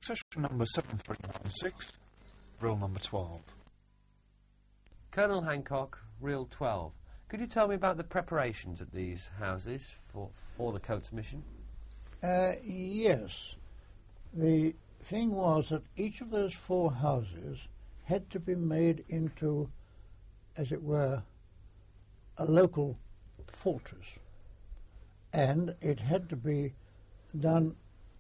Succession number 7396, rule number 12. Colonel Hancock, reel 12. Could you tell me about the preparations at these houses for the Coates mission? Yes. The thing was that each of those 4 houses had to be made into, as it were, a local fortress. And it had to be done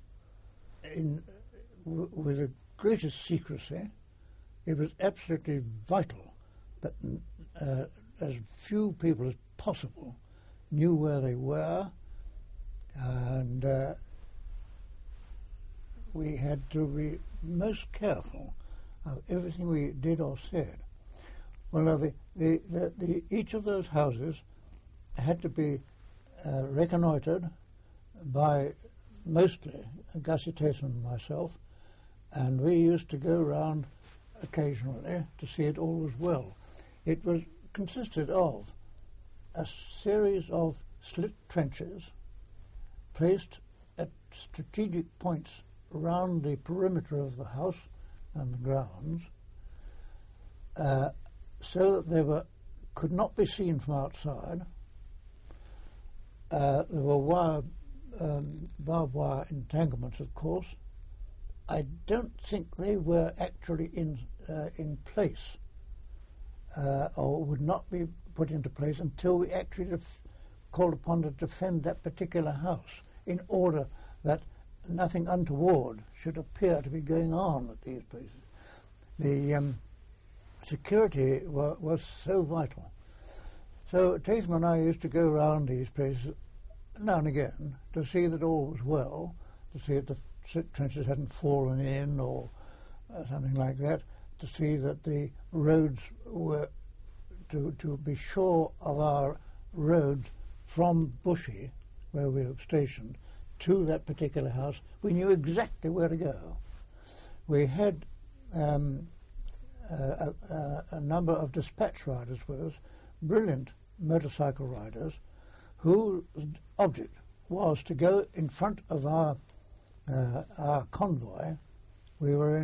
with the greatest secrecy. It was absolutely vital that as few people as possible knew where they were, and we had to be most careful of everything we did or said. Well, each of those houses had to be reconnoitred by mostly Gussie Tatum and myself, and we used to go round occasionally to see it all was well. It consisted of a series of slit trenches placed at strategic points around the perimeter of the house and the grounds, so that they could not be seen from outside. There were barbed wire entanglements, of course. I don't think they were actually in place, or would not be put into place until we actually called upon to defend that particular house, in order that nothing untoward should appear to be going on at these places. The security was so vital. So Tatum and I used to go around these places now and again to see that all was well, to see that the slit trenches hadn't fallen in or something like that, to see that the roads were, to be sure of our roads from Bushy, where we were stationed, to that particular house. We knew exactly where to go. We had a number of dispatch riders with us, brilliant motorcycle riders, whose object was to go in front of our convoy. We were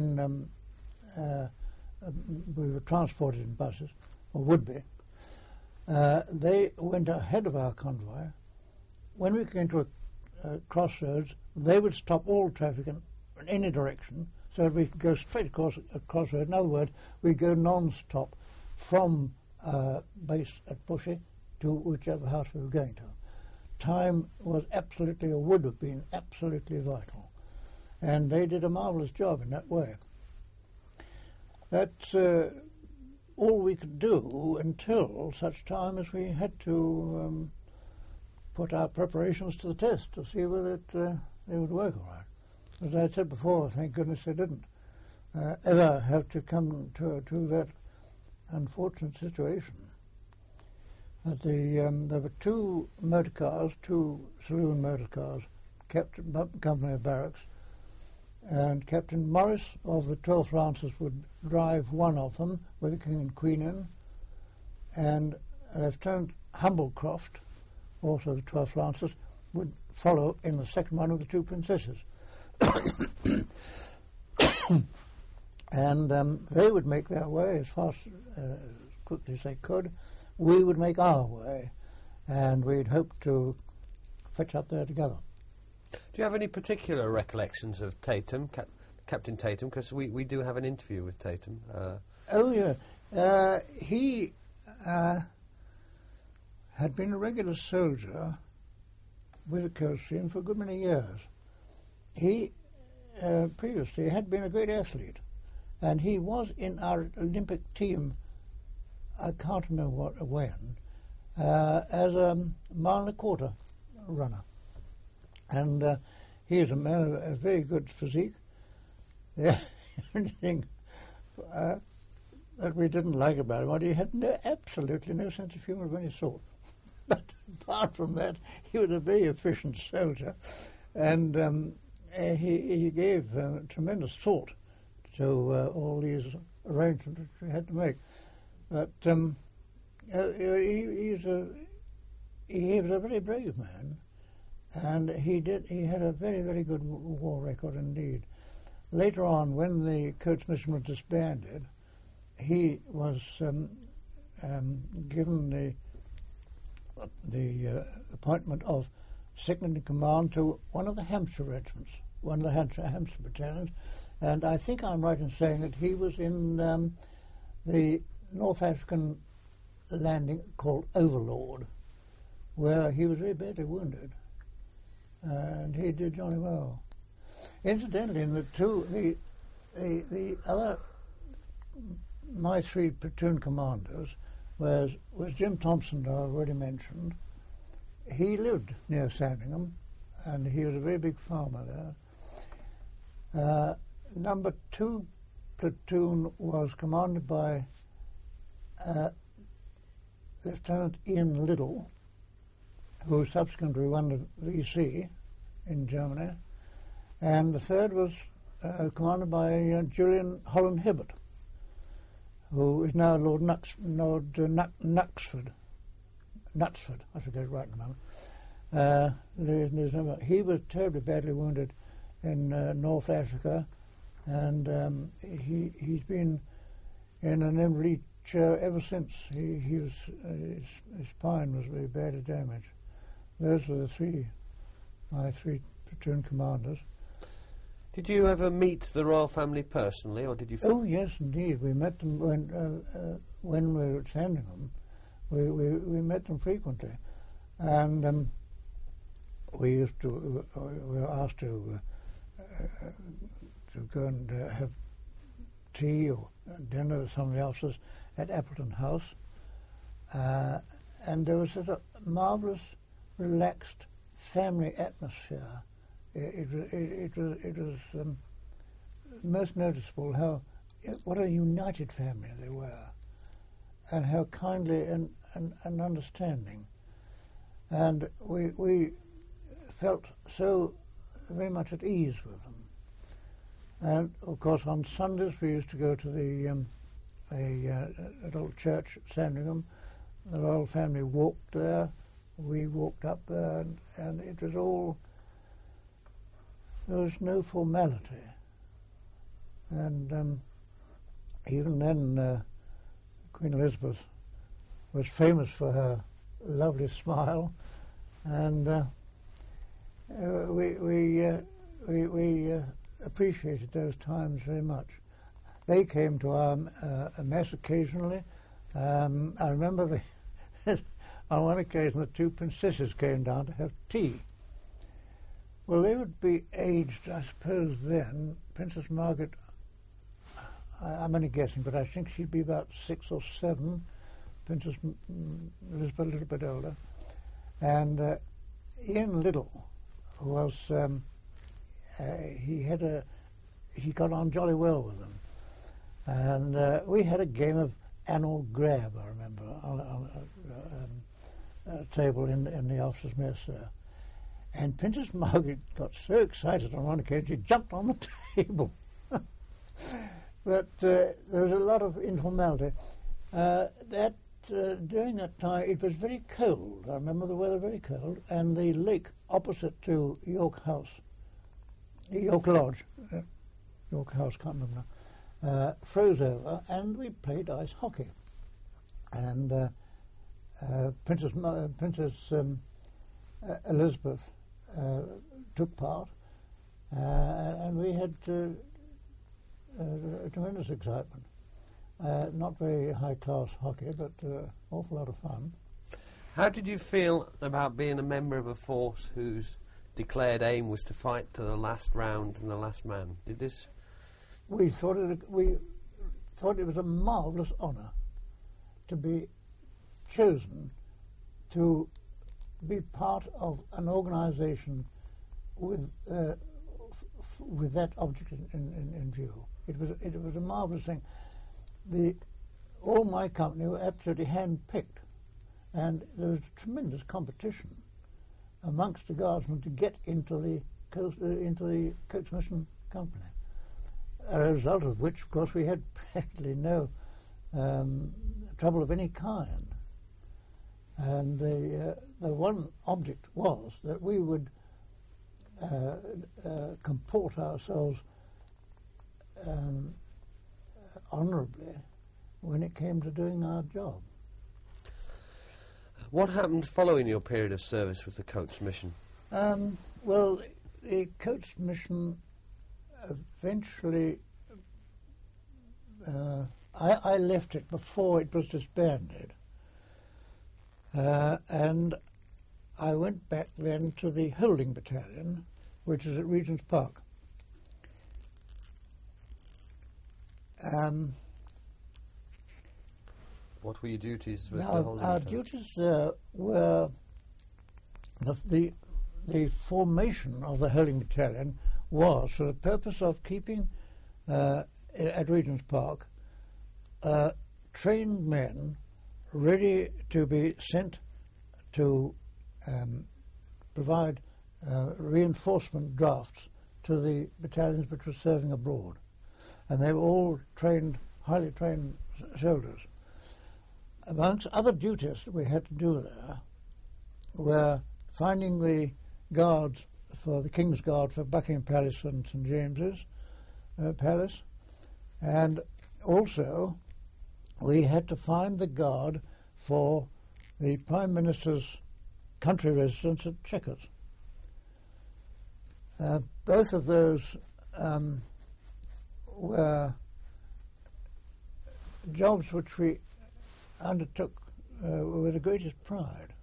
transported in buses, or would be. They went ahead of our convoy. When we came to a crossroads, they would stop all traffic in any direction, so that we could go straight across a crossroad. In other words, we go non-stop from base at Bushy to whichever house we were going to. Time was absolutely, or would have been, absolutely vital. And they did a marvellous job in that way. That's all we could do until such time as we had to put our preparations to the test to see whether they would work all right. As I said before, thank goodness they didn't ever have to come to that unfortunate situation. There were 2 motor cars, 2 saloon motor cars, kept company of barracks, and Captain Morris of the 12th Lancers would drive one of them with the King and Queen in, and Lieutenant Humblecroft, also the 12th Lancers, would follow in the second one with the 2 Princesses. And they would make their way as fast, as quickly as they could. We would make our way, and we'd hope to fetch up there together. Do you have any particular recollections of Tatum, Captain Tatum? Because we do have an interview with Tatum. Oh, yeah. He had been a regular soldier with the Coldstream for a good many years. He previously had been a great athlete, and he was in our Olympic team, I can't remember when, as a mile and a quarter runner. And he is a man of a very good physique. The only thing that we didn't like about him was he had absolutely no sense of humour of any sort. But apart from that, he was a very efficient soldier, and he gave tremendous thought to all these arrangements which we had to make. But he was a very brave man, and he had a very, very good war record indeed. later on, when the Coates Mission was disbanded, he was given the appointment of second in command to one of the Hampshire regiments, one of the Hampshire battalions, and I think I'm right in saying that he was in the North African landing called Overlord, where he was very badly wounded, and he did jolly well. Incidentally, in the other, my three platoon commanders was Jim Thompson, I already mentioned. He lived near Sandringham, and he was a very big farmer there. Number 2 platoon was commanded by Lieutenant Ian Liddell, who subsequently won the VC in Germany, and the third was commanded by Julian Holland Hibbert, who is now Lord Knutsford. I forget it right in a moment. He was terribly badly wounded in North Africa, and he's been in an invalid chair ever since. His spine was very badly damaged. Those were my three platoon commanders. Did you ever meet the royal family personally, or did you? Oh yes, indeed. We met them when we were at Sandringham. We met them frequently, and we were asked to go and have tea or dinner with some of the officers at Appleton House, and there was such a marvellous, relaxed family atmosphere. It was most noticeable what a united family they were, and how kindly and understanding. And we felt so very much at ease with them. And of course, on Sundays we used to go to the old church at Sandringham. The royal family walked there. We walked up there, and it was all. There was no formality, and even then, Queen Elizabeth was famous for her lovely smile, and we appreciated those times very much. They came to our mess occasionally. I remember on one occasion the two princesses came down to have tea. Well, they would be aged, I suppose, then. Princess Margaret, I'm only guessing, but I think she'd be about 6 or 7. Princess Elizabeth a little bit older. And Ian Liddell was, he got on jolly well with them. And we had a game of annual grab, I remember, on a table in the officers' mess there. And Princess Margaret got so excited on one occasion she jumped on the table. But there was a lot of informality. During that time it was very cold. I remember the weather very cold, and the lake opposite to York Lodge, York House, can't remember now, froze over, and we played ice hockey. And Princess Elizabeth took part, and we had tremendous excitement. Not very high-class hockey, but awful lot of fun. How did you feel about being a member of a force whose declared aim was to fight to the last round and the last man? We thought it was a marvellous honour to be chosen to be part of an organisation with that object in view. It was a marvellous thing. All my company were absolutely hand-picked, and there was tremendous competition amongst the guardsmen to get into the Coates Mission Company. As a result of which, of course, we had practically no trouble of any kind. And the one object was that we would comport ourselves um, honourably when it came to doing our job. What happened following your period of service with the Coates Mission? Well, the Coates Mission eventually, I left it before it was disbanded, and I went back then to the Holding Battalion, which is at Regent's Park. What were your duties with the Now, Holding our Battalion? duties were the formation of the Holding Battalion was for the purpose of keeping at Regent's Park trained men ready to be sent to provide reinforcement drafts to the battalions which were serving abroad. And they were all trained, highly trained soldiers. Amongst other duties that we had to do there were finding the guards for the King's Guard for Buckingham Palace and St James's Palace, and also we had to find the guard for the Prime Minister's country residence at Chequers. Both of those were jobs which we undertook with the greatest pride.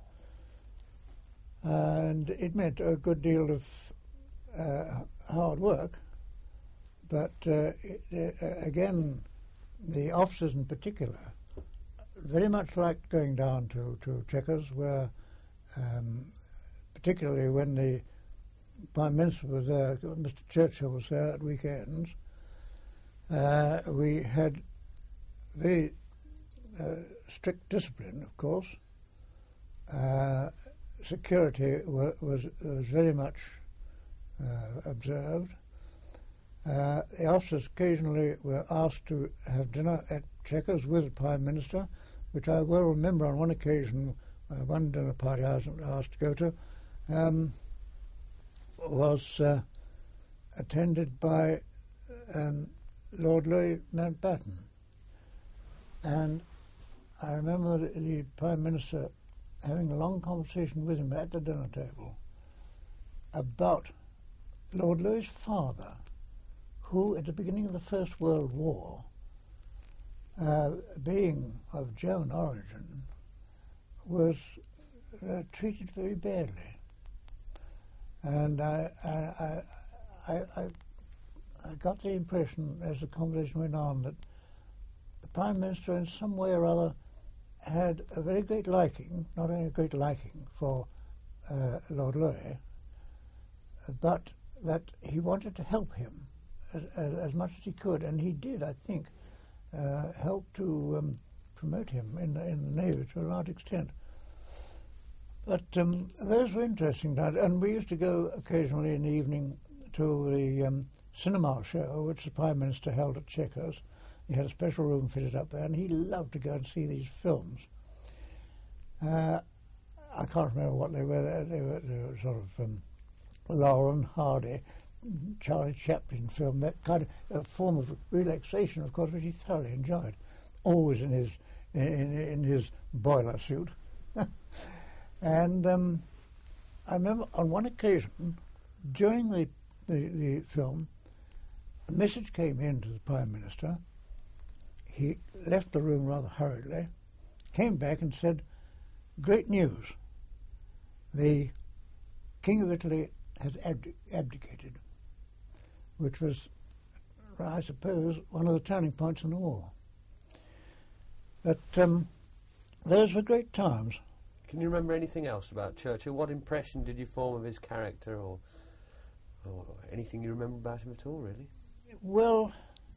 And it meant a good deal of hard work, but again, the officers in particular very much liked going down to Chequers, where particularly when the Prime Minister was there, Mr. Churchill was there at weekends, we had very strict discipline, of course. Security was very much observed. The officers occasionally were asked to have dinner at Chequers with the Prime Minister, which I well remember on one occasion, one dinner party I was asked to go to, was attended by Lord Louis Mountbatten. And I remember the Prime Minister having a long conversation with him at the dinner table about Lord Louis's father, who at the beginning of the First World War, being of German origin, was treated very badly. And I got the impression as the conversation went on that the Prime Minister in some way or other had a very great liking, not only a great liking for Lord Louis, but that he wanted to help him as much as he could, and he did, I think, help to promote him in the Navy to a large extent. But those were interesting times, and we used to go occasionally in the evening to the cinema show, which the Prime Minister held at Chequers. He had a special room fitted up there, and he loved to go and see these films. I can't remember what they were. They were sort of Laurel and Hardy, Charlie Chaplin film, that kind of form of relaxation, of course, which he thoroughly enjoyed, always in his boiler suit. And I remember on one occasion, during the film, a message came in to the Prime Minister. He left the room rather hurriedly, came back and said, "Great news. The King of Italy has abdicated," which was, I suppose, one of the turning points in the war. But those were great times. Can you remember anything else about Churchill? What impression did you form of his character, or anything you remember about him at all, really? Well,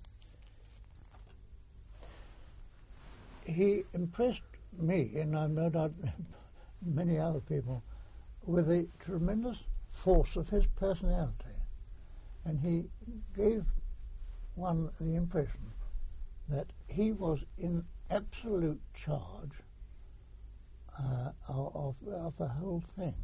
he impressed me, and I'm no doubt many other people, with the tremendous force of his personality. And he gave one the impression that he was in absolute charge of the whole thing,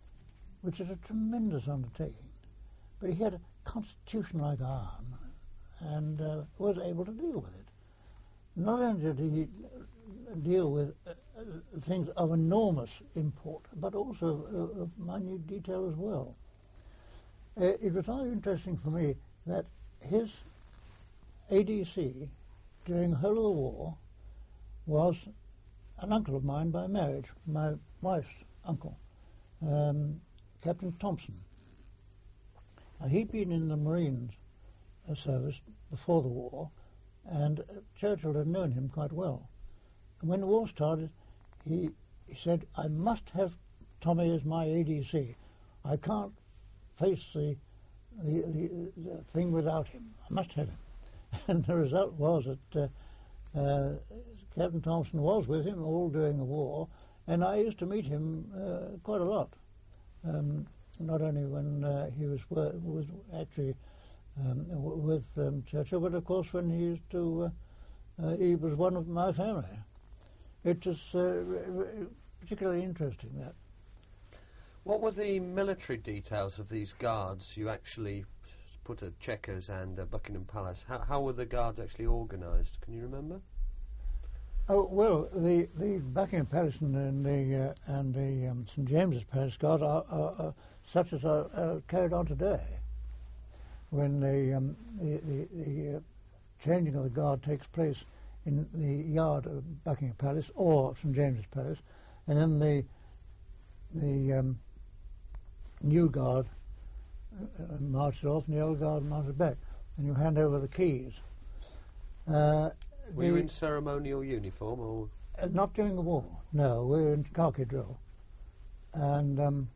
which is a tremendous undertaking. But he had a constitution like iron, and was able to deal with it. Not only did he deal with things of enormous import, but also of minute detail as well. It was rather interesting for me that his ADC during the whole of the war was an uncle of mine by marriage, my wife's uncle, Captain Thompson. Now, he'd been in the Marines service before the war, and Churchill had known him quite well. And when the war started, he said, "I must have Tommy as my ADC. I can't face the thing without him. I must have him." And the result was that Captain Thompson was with him all during the war, and I used to meet him quite a lot. Not only when he was actually with Churchill, but of course when he used to, he was one of my family. It was particularly interesting, that. What were the military details of these guards you actually put at Chequers and Buckingham Palace? How were the guards actually organised? Can you remember? Oh well, the Buckingham Palace and the St James's Palace Guard are such as are carried on today. When the changing of the guard takes place in the yard of Buckingham Palace or St James's Palace, and then the new guard marches off and the old guard marches back, and you hand over the keys. Were you in ceremonial uniform, or not during the war? No, we were in khaki drill, and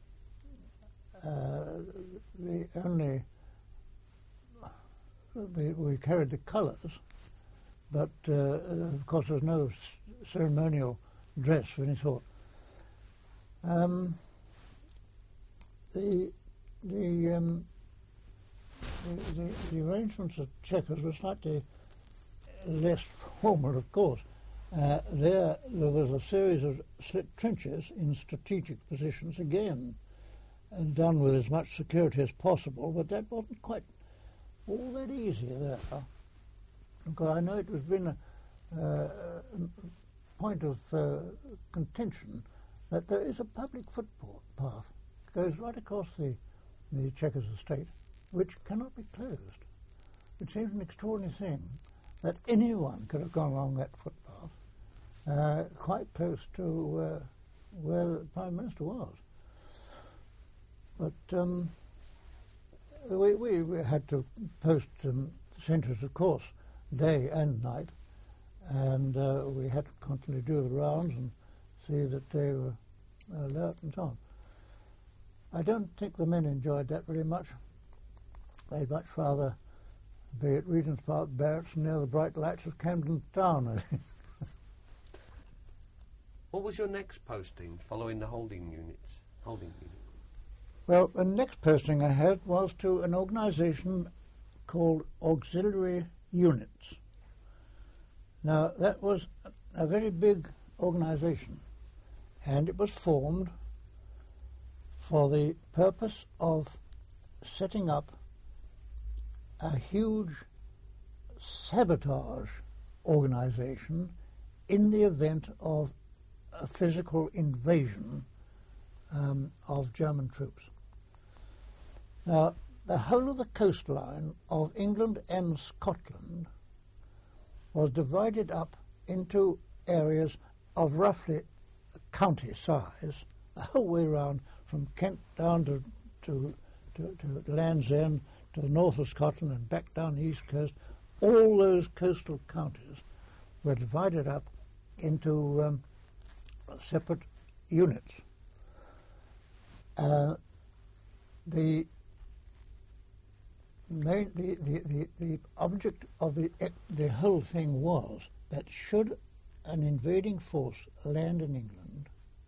the only we carried the colours, but of course there was no ceremonial dress of any sort. The arrangements of Chequers were slightly less formal, of course. There was a series of slit trenches in strategic positions, again done with as much security as possible, but that wasn't quite all that easy there. Because I know it has been a point of contention that there is a public footpath that goes right across the Chequers estate, which cannot be closed. It seems an extraordinary thing that anyone could have gone along that footpath quite close to where the Prime Minister was. But we had to post sentries, of course, day and night, and we had to constantly do the rounds and see that they were alert and so on. I don't think the men enjoyed that very much. They'd much rather be at Regent's Park Barracks near the bright lights of Camden Town, I think. What was your next posting following the holding unit? Well, the next posting I had was to an organisation called Auxiliary Units. Now, that was a very big organisation, and it was formed for the purpose of setting up a huge sabotage organisation in the event of a physical invasion of German troops. Now, the whole of the coastline of England and Scotland was divided up into areas of roughly county size, the whole way round from Kent down to Land's End, to the north of Scotland and back down the east coast. All those coastal counties were divided up into separate units. The object of the whole thing was that should an invading force land in England,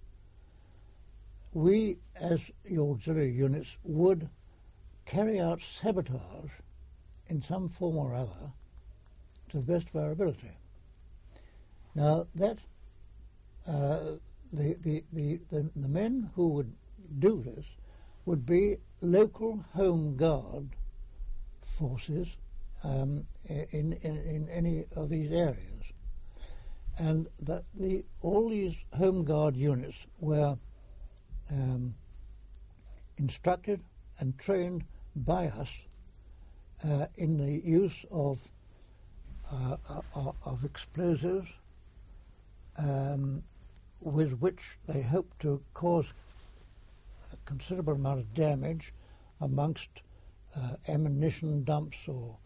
we, as the auxiliary units, would carry out sabotage in some form or other to the best of our ability. Now, that the men who would do this would be local Home Guard forces in any of these areas, and that all these Home Guard units were instructed and trained by us in the use of explosives with which they hope to cause a considerable amount of damage amongst ammunition dumps or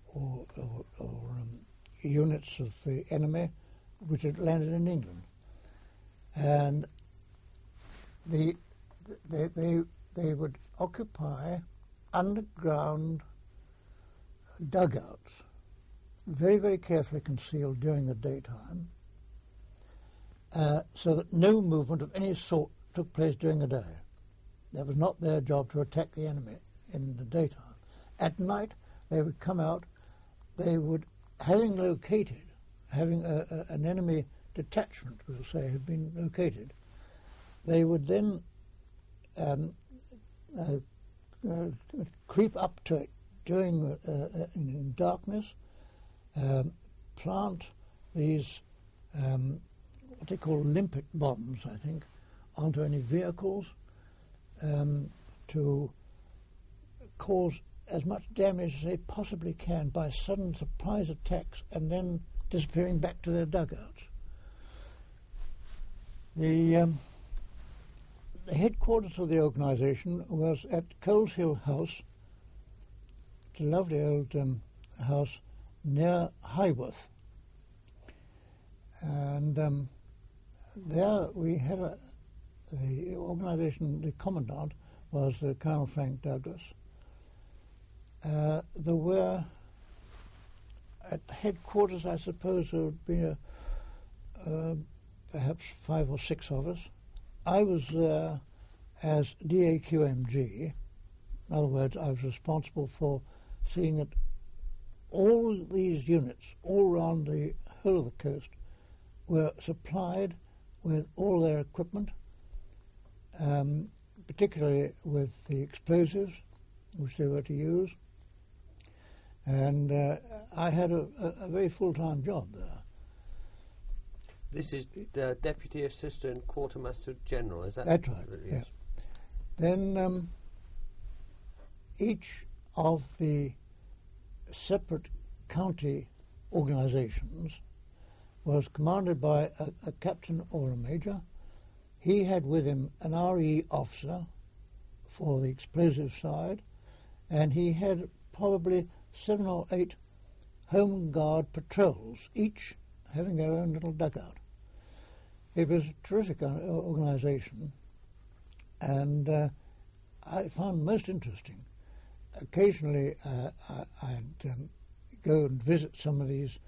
units of the enemy which had landed in England. And they would occupy underground dugouts, very, very carefully concealed during the daytime, so that no movement of any sort took place during the day. That was not their job to attack the enemy in the daytime. At night, they would come out. They would, having an enemy detachment, we'll say, had been located, they would then creep up to it during in darkness, plant these what they call limpet bombs, I think, onto any vehicles to cause as much damage as they possibly can by sudden surprise attacks and then disappearing back to their dugouts. The headquarters of the organisation was at Coleshill House. It's a lovely old house near Highworth. And there we had the organisation, the commandant was Colonel Frank Douglas. There were at headquarters, I suppose, there would be perhaps 5 or 6 of us. I was there as DAQMG. In other words, I was responsible for seeing that all these units all around the whole of the coast were supplied with all their equipment, particularly with the explosives which they were to use. And I had a very full-time job there. This is the Deputy Assistant Quartermaster General, is that? That's right, Yes. Then each of the separate county organisations was commanded by a captain or a major. He had with him an RE officer for the explosive side, and he had probably 7 or 8 Home Guard patrols, each having their own little dugout. It was a terrific organisation, and I found most interesting. Occasionally, I'd go and visit some of these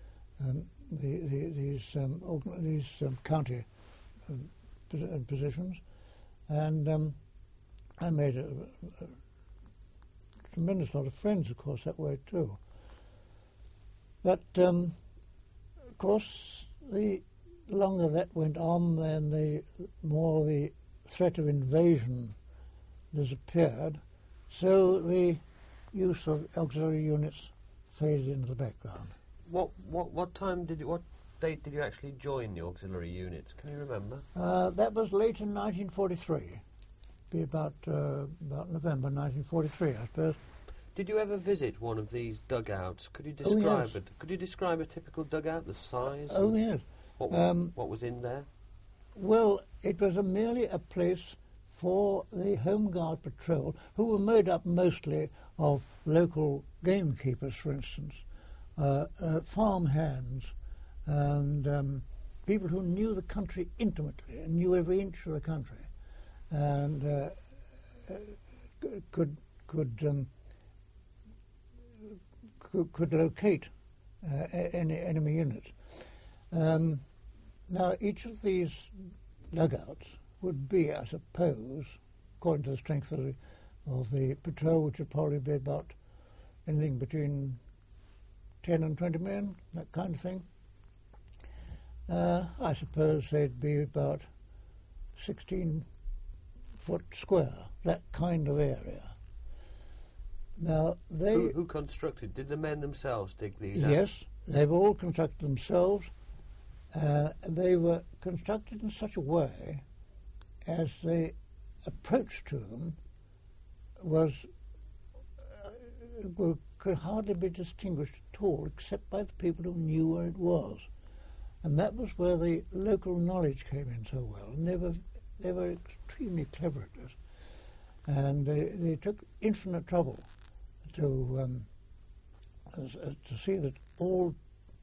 county positions, and I made a tremendous lot of friends, of course, that way too. But of course, the longer that went on, then the more the threat of invasion disappeared. So the use of auxiliary units faded into the background. What date did you actually join the auxiliary units? Can you remember? That was late in 1943. Be about November 1943, I suppose. Did you ever visit one of these dugouts? Could you describe yes. it? Could you describe a typical dugout, the size? Oh yes. What was in there? Well, it was merely a place for the Home Guard patrol, who were made up mostly of local gamekeepers, for instance, farm hands, and people who knew the country intimately and knew every inch of the country, and could locate any enemy units. Now, each of these dugouts would be, I suppose, according to the strength of the patrol, which would probably be about anything between 10 and 20 men, that kind of thing. I suppose they'd be about 16 foot square, that kind of area. Now, Who constructed? Did the men themselves dig these out? yes, they've all constructed themselves. They were constructed in such a way as the approach to them could hardly be distinguished at all, except by the people who knew where it was. And that was where the local knowledge came in so well. And they were extremely clever at this. And they took infinite trouble to see that all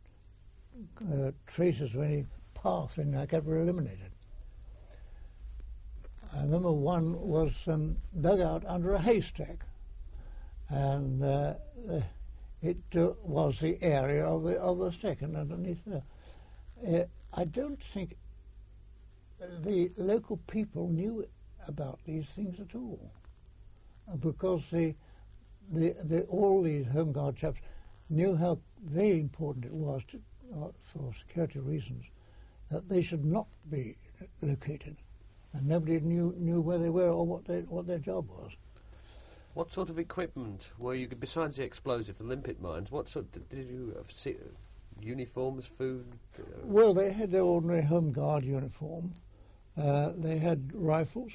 traces of any path in Nagab were eliminated. I remember one was dug out under a haystack, and it was the area of the stack, and underneath there. I don't think the local people knew about these things at all, because all these Home Guard chaps knew how very important it was for security reasons that they should not be located, and nobody knew where they were or what their job was. What sort of equipment were you, besides the explosive, the limpet mines? What sort did you see? Uniforms, food? Well, they had their ordinary Home Guard uniform. They had rifles.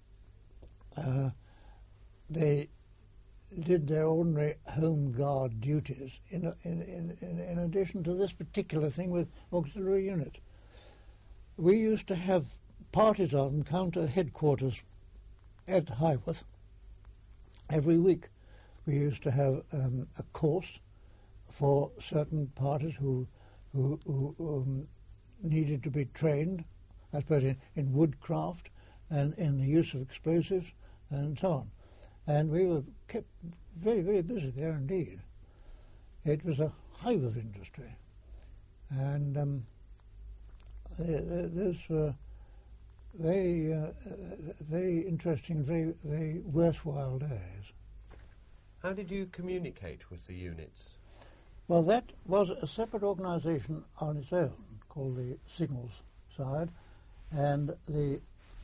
They did their ordinary Home Guard duties in addition to this particular thing with auxiliary units. We used to have parties of them come to headquarters at Highworth every week. We used to have a course for certain parties who needed to be trained, I suppose, in woodcraft and in the use of explosives and so on. And we were kept very, very busy there indeed. It was a hive of industry. And those were very interesting, very, very worthwhile days. How did you communicate with the units? Well, that was a separate organisation on its own, called the Signals Side, and the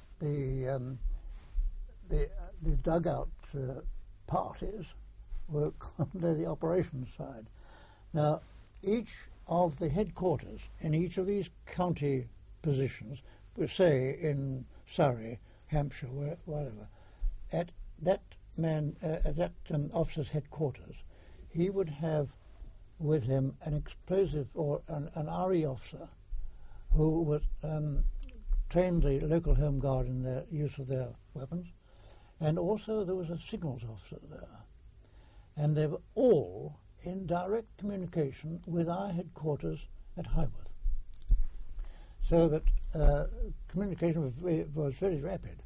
dugout parties were under the operations side. Now, each of the headquarters in each of these county positions, say in Surrey, Hampshire, whatever, at that officer's headquarters, he would have with him an explosive or an RE officer who was trained the local Home Guard in the use of their weapons, and also there was a signals officer there. And they were all in direct communication with our headquarters at Highworth. So that communication was very rapid.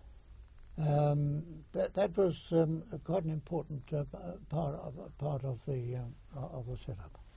That was quite an important part of the setup.